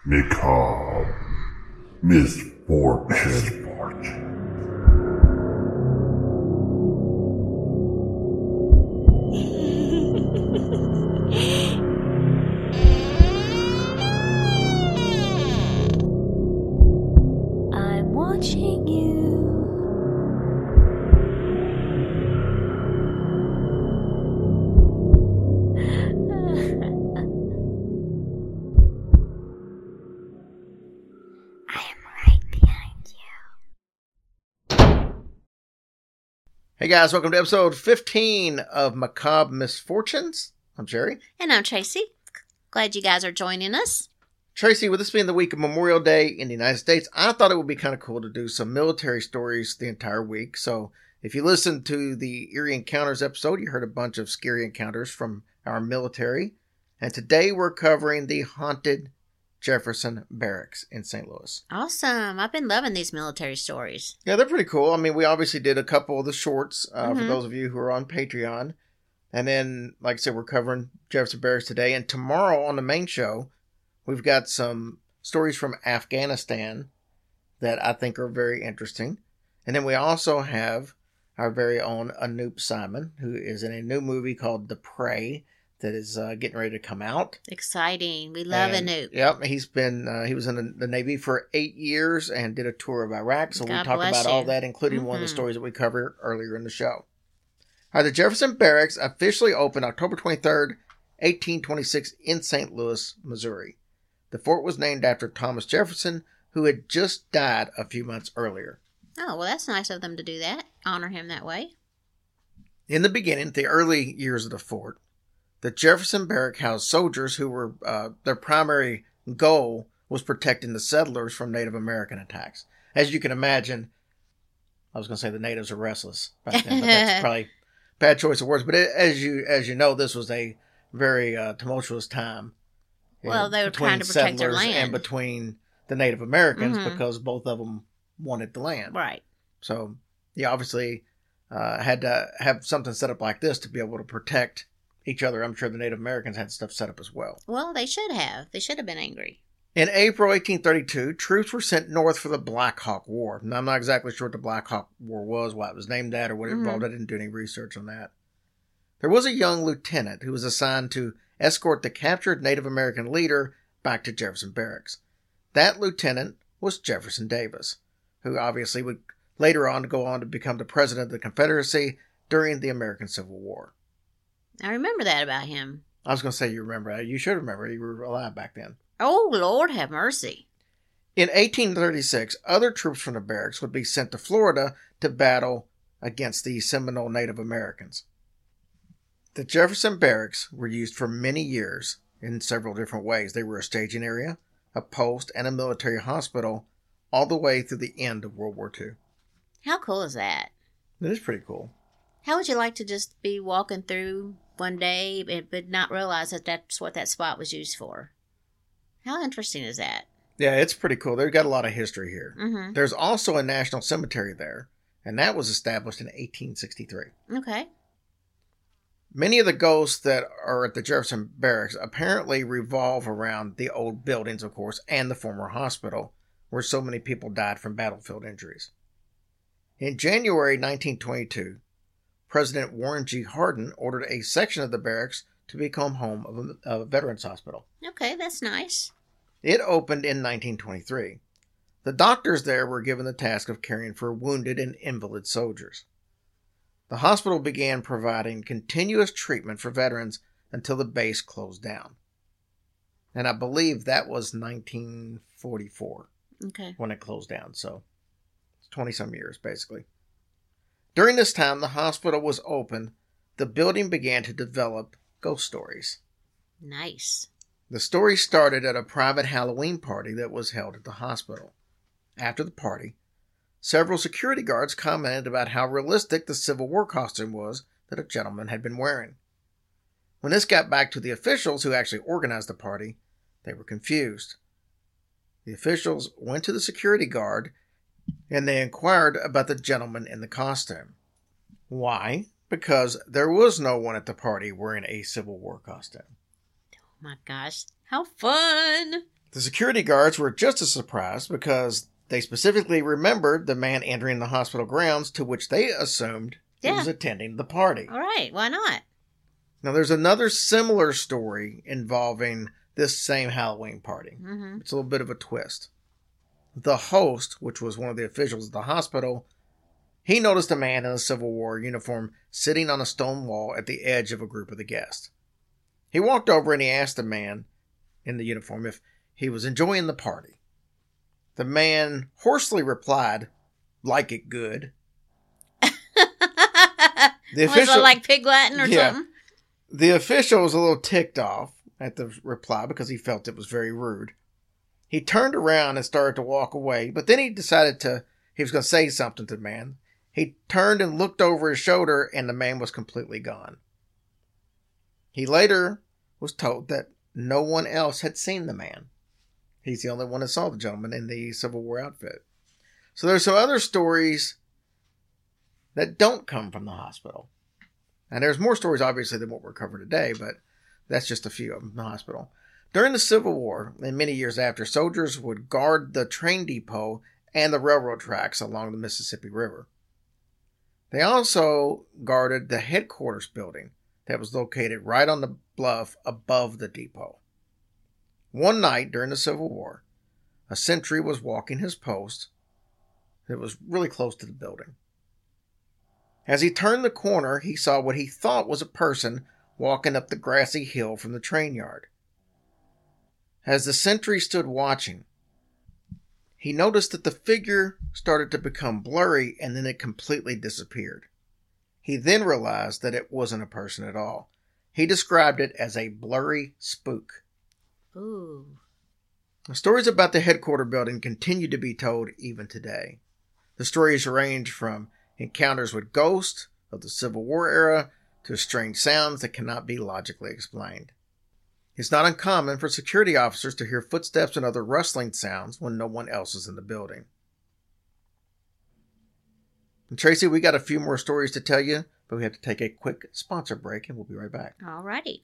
Macabre Misfortune. I'm watching you. I am right behind you. Hey guys, welcome to episode 15 of Macabre Misfortunes. I'm Jerry. And I'm Tracy. Glad you guys are joining us. Tracy, with this being the week of Memorial Day in the United States, I thought it would be kind of cool to do some military stories the entire week. So if you listened to the Eerie Encounters episode, you heard a bunch of scary encounters from our military. And today we're covering the haunted Jefferson Barracks in St. Louis. Awesome. I've been loving these military stories. Yeah, they're pretty cool. I mean, we obviously did a couple of the shorts for those of you who are on Patreon. And then, like I said, we're covering Jefferson Barracks today. And tomorrow on the main show, we've got some stories from Afghanistan that I think are very interesting. And then we also have our very own Anoop Simon, who is in a new movie called The Prey that is getting ready to come out. Exciting. We love Anoop. Yep, he was in the Navy for 8 years and did a tour of Iraq. So God we talk bless about you. all that, including one of the stories that we covered earlier in the show. All right, the Jefferson Barracks officially opened October 23rd, 1826 in St. Louis, Missouri. The fort was named after Thomas Jefferson, who had just died a few months earlier. Oh, well, that's nice of them to do that. Honor him that way. In the beginning, the early years of the fort, the Jefferson Barrack housed soldiers who were, their primary goal was protecting the settlers from Native American attacks. As you can imagine, I was going to say the natives are restless back then, but that's probably a bad choice of words. But as you know, this was a very tumultuous time. Well, they were between trying to protect their settlers land. and between the Native Americans because both of them wanted the land. Right. So, you obviously had to have something set up like this to be able to protect each other. I'm sure the Native Americans had stuff set up as well. Well, they should have. They should have been angry. In April 1832, troops were sent north for the Black Hawk War. Now, I'm not exactly sure what the Black Hawk War was, why it was named that, or what it involved. I didn't do any research on that. There was a young lieutenant who was assigned to escort the captured Native American leader back to Jefferson Barracks. That lieutenant was Jefferson Davis, who obviously would later on go on to become the president of the Confederacy during the American Civil War. I remember that about him. I was going to say you remember that. You should remember. You were alive back then. Oh, Lord have mercy. In 1836, other troops from the barracks would be sent to Florida to battle against the Seminole Native Americans. The Jefferson Barracks were used for many years in several different ways. They were a staging area, a post, and a military hospital all the way through the end of World War II. How cool is that? It is pretty cool. How would you like to just be walking through one day but not realize that that's what that spot was used for? How interesting is that? Yeah, it's pretty cool. They've got a lot of history here. Mm-hmm. There's also a national cemetery there, and that was established in 1863. Okay. Many of the ghosts that are at the Jefferson Barracks apparently revolve around the old buildings, of course, and the former hospital, where so many people died from battlefield injuries. In January 1922, President Warren G. Hardin ordered a section of the barracks to become home of a veterans hospital. Okay, that's nice. It opened in 1923. The doctors there were given the task of caring for wounded and invalid soldiers. The hospital began providing continuous treatment for veterans until the base closed down. And I believe that was 1944 Okay. when it closed down, so it's 20-some years, basically. During this time the hospital was open, the building began to develop ghost stories. Nice. The story started at a private Halloween party that was held at the hospital. After the party, several security guards commented about how realistic the Civil War costume was that a gentleman had been wearing. When this got back to the officials who actually organized the party, they were confused. The officials went to the security guard and they inquired about the gentleman in the costume. Why? Because there was no one at the party wearing a Civil War costume. Oh my gosh. How fun. The security guards were just as surprised because they specifically remembered the man entering the hospital grounds, to which they assumed he was attending the party. All right, why not? Now, there's another similar story involving this same Halloween party. Mm-hmm. It's a little bit of a twist. The host, which was one of the officials at the hospital, he noticed a man in a Civil War uniform sitting on a stone wall at the edge of a group of the guests. He walked over and he asked the man in the uniform if he was enjoying the party. The man hoarsely replied, "Like it good." The official, was it like Pig Latin or something? The official was a little ticked off at the reply because he felt it was very rude. He turned around and started to walk away, but then he decided he was going to say something to the man. He turned and looked over his shoulder, and the man was completely gone. He later was told that no one else had seen the man. He's the only one that saw the gentleman in the Civil War outfit. So there's some other stories that don't come from the hospital. And there's more stories, obviously, than what we're covering today, but that's just a few of them in the hospital. During the Civil War, and many years after, soldiers would guard the train depot and the railroad tracks along the Mississippi River. They also guarded the headquarters building that was located right on the bluff above the depot. One night during the Civil War, a sentry was walking his post that was really close to the building. As he turned the corner, he saw what he thought was a person walking up the grassy hill from the train yard. As the sentry stood watching, he noticed that the figure started to become blurry and then it completely disappeared. He then realized that it wasn't a person at all. He described it as a blurry spook. Ooh. The stories about the headquarters building continue to be told even today. The stories range from encounters with ghosts of the Civil War era to strange sounds that cannot be logically explained. It's not uncommon for security officers to hear footsteps and other rustling sounds when no one else is in the building. And Tracy, we got a few more stories to tell you, but we have to take a quick sponsor break and we'll be right back. Alrighty.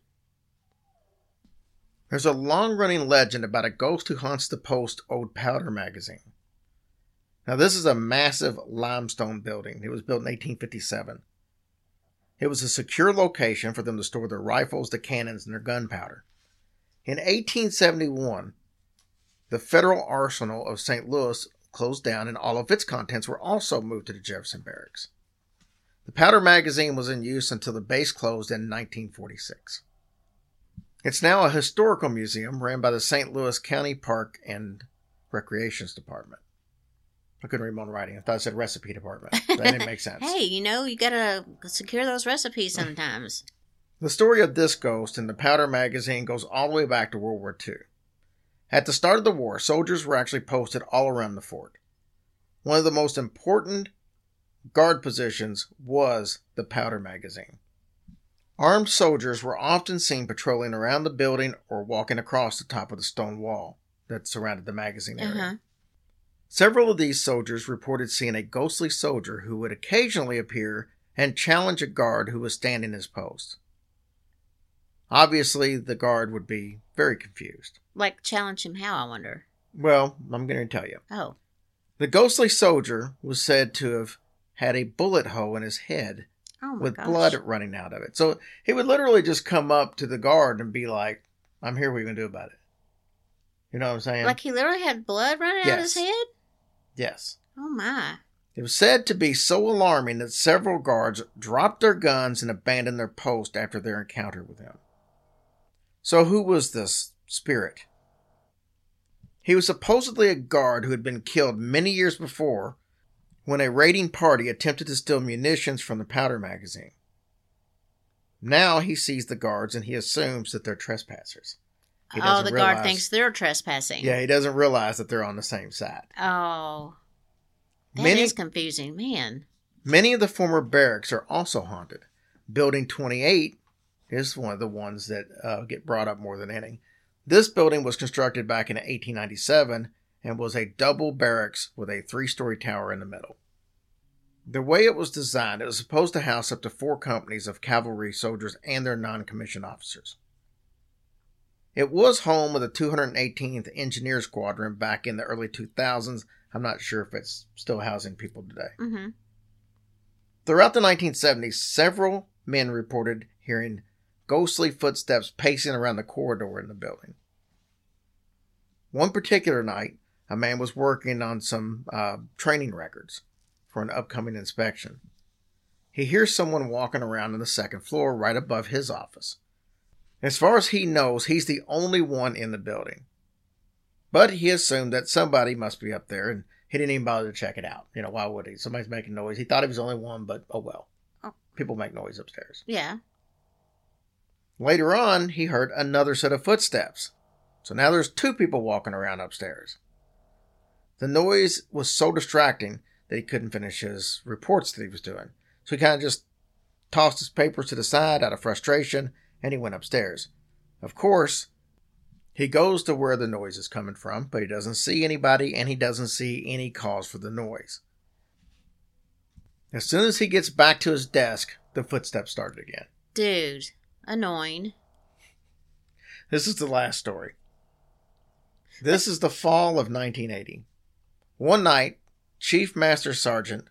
There's a long-running legend about a ghost who haunts the Post Old Powder magazine. Now, this is a massive limestone building. It was built in 1857. It was a secure location for them to store their rifles, their cannons, and their gunpowder. In 1871, the Federal Arsenal of St. Louis closed down and all of its contents were also moved to the Jefferson Barracks. The powder magazine was in use until the base closed in 1946. It's now a historical museum ran by the St. Louis County Park and Recreations Department. I couldn't read my own writing. I thought it said recipe department. That didn't make sense. Hey, you gotta secure those recipes sometimes. The story of this ghost in the powder magazine goes all the way back to World War II. At the start of the war, soldiers were actually posted all around the fort. One of the most important guard positions was the powder magazine. Armed soldiers were often seen patrolling around the building or walking across the top of the stone wall that surrounded the magazine area. Uh-huh. Several of these soldiers reported seeing a ghostly soldier who would occasionally appear and challenge a guard who was standing his post. Obviously, the guard would be very confused. Like, challenge him how, I wonder? Well, I'm going to tell you. Oh. The ghostly soldier was said to have had a bullet hole in his head with blood running out of it. So he would literally just come up to the guard and be like, "I'm here, what are you going to do about it?" You know what I'm saying? Like he literally had blood running out of his head? Yes. Oh, my. It was said to be so alarming that several guards dropped their guns and abandoned their post after their encounter with him. So who was this spirit? He was supposedly a guard who had been killed many years before when a raiding party attempted to steal munitions from the powder magazine. Now he sees the guards and he assumes that they're trespassers. The guard thinks they're trespassing. Yeah, he doesn't realize that they're on the same side. Oh. That is confusing, man. Many of the former barracks are also haunted. Building 28 is one of the ones that get brought up more than any. This building was constructed back in 1897 and was a double barracks with a 3-story tower in the middle. The way it was designed, it was supposed to house up to 4 companies of cavalry soldiers and their non-commissioned officers. It was home of the 218th Engineer Squadron back in the early 2000s. I'm not sure if it's still housing people today. Mm-hmm. Throughout the 1970s, several men reported hearing ghostly footsteps pacing around the corridor in the building. One particular night, a man was working on some training records for an upcoming inspection. He hears someone walking around on the second floor right above his office. As far as he knows, he's the only one in the building. But he assumed that somebody must be up there, and he didn't even bother to check it out. You know, why would he? Somebody's making noise. He thought he was the only one, but oh well. Oh. People make noise upstairs. Yeah. Later on, he heard another set of footsteps. So now there's two people walking around upstairs. The noise was so distracting that he couldn't finish his reports that he was doing. So he kind of just tossed his papers to the side out of frustration, and he went upstairs. Of course, he goes to where the noise is coming from, but he doesn't see anybody, and he doesn't see any cause for the noise. As soon as he gets back to his desk, the footsteps started again. Dude, annoying. This is the last story. This is the fall of 1980. One night, Chief Master Sergeant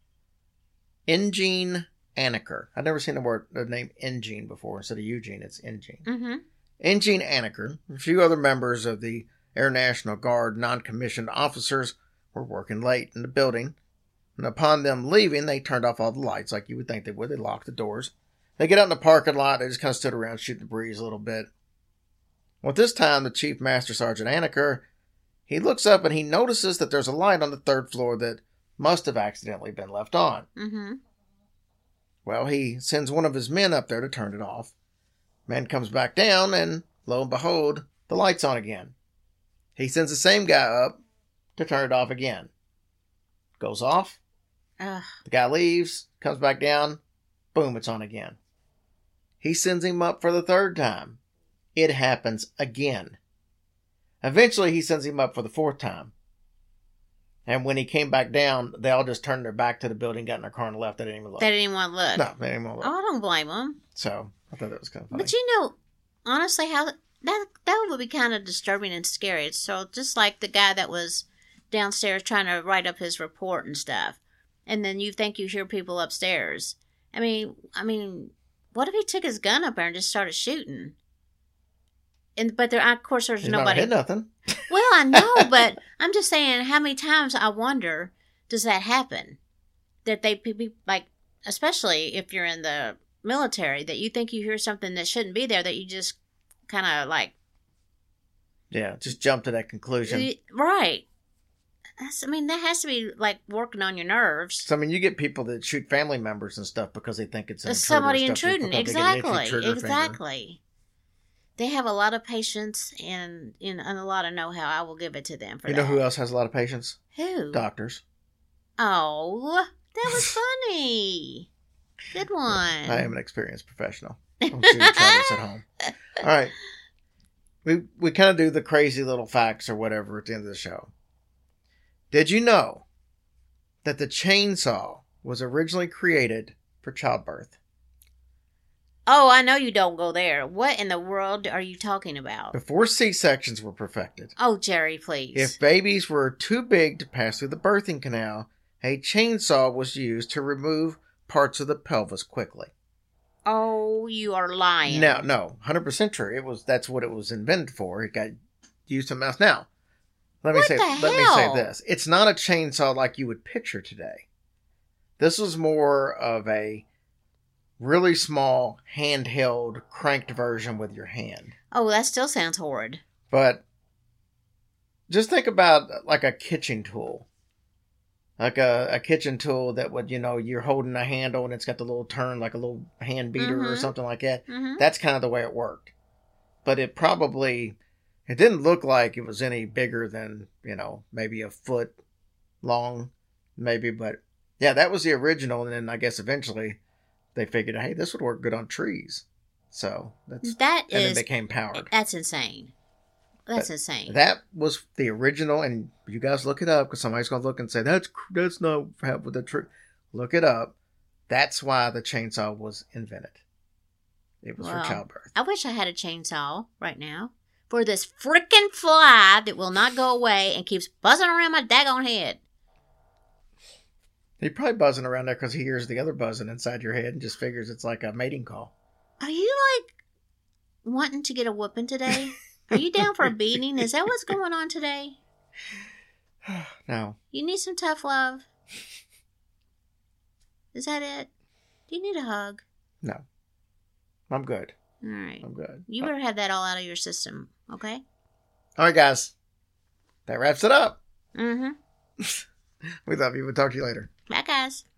Engene Anaker. I've never seen the name Engene before. Instead of Eugene, it's Engene. Mm-hmm. Engene Anaker, a few other members of the Air National Guard non-commissioned officers were working late in the building. And upon them leaving, they turned off all the lights like you would think they would. They locked the doors. They get out in the parking lot. They just kind of stood around shooting the breeze a little bit. Well, this time, the Chief Master Sergeant Anaker, he looks up and he notices that there's a light on the third floor that must have accidentally been left on. Mm-hmm. Well, he sends one of his men up there to turn it off. Man comes back down, and lo and behold, the light's on again. He sends the same guy up to turn it off again. Goes off. Ugh. The guy leaves, comes back down. Boom, it's on again. He sends him up for the third time. It happens again. Eventually, he sends him up for the fourth time. And when he came back down, they all just turned their back to the building, got in their car, and left. They didn't even look. They didn't even want to look. No, they didn't even look. Oh, I don't blame them. So, I thought that was kind of funny. But you know, honestly, how that would be kind of disturbing and scary. So just like the guy that was downstairs trying to write up his report and stuff, and then you think you hear people upstairs. I mean, what if he took his gun up there and just started shooting? But there, of course, there's He's nobody. Not hit nothing. Well, I know, but I'm just saying, how many times I wonder does that happen? That they be like, especially if you're in the military, that you think you hear something that shouldn't be there, that you just kind of like, yeah, just jump to that conclusion. Right. That has to be like working on your nerves. So, you get people that shoot family members and stuff because they think it's an intruder. Somebody intruding. Exactly. Exactly. They have a lot of patience and a lot of know-how. I will give it to them for that. You know who else has a lot of patience? Who? Doctors. Oh, that was funny. Good one. I am an experienced professional. I'm sure you try this at home. All right. We kind of do the crazy little facts or whatever at the end of the show. Did you know that the chainsaw was originally created for childbirth? Oh, I know you don't go there. What in the world are you talking about? Before C-sections were perfected. Oh, Jerry, please. If babies were too big to pass through the birthing canal, a chainsaw was used to remove parts of the pelvis quickly. Oh, you are lying. No, 100% true. That's what it was invented for. It got used to mouse. Now, let me say this. It's not a chainsaw like you would picture today. This was more of a really small, handheld, cranked version with your hand. Oh, that still sounds horrid. But just think about like a kitchen tool. Like a kitchen tool that would, you're holding a handle and it's got the little turn, like a little hand beater or something like that. Mm-hmm. That's kind of the way it worked. But it didn't look like it was any bigger than, maybe a foot long, maybe. But yeah, that was the original. And then I guess eventually they figured, hey, this would work good on trees. So and then it became powered. That's insane. That's insane. That was the original, and you guys look it up because somebody's going to look and say, that's not with the truth. Look it up. That's why the chainsaw was invented. It was for childbirth. I wish I had a chainsaw right now. for this freaking fly that will not go away and keeps buzzing around my daggone head. He's probably buzzing around there because he hears the other buzzing inside your head and just figures it's like a mating call. Are you, like, wanting to get a whooping today? Are you down for a beating? Is that what's going on today? No. You need some tough love? Is that it? Do you need a hug? No. I'm good. All right. I'm good. You better have that all out of your system, okay? All right, guys. That wraps it up. Mm-hmm. We love you. We'll talk to you later. Bye, guys.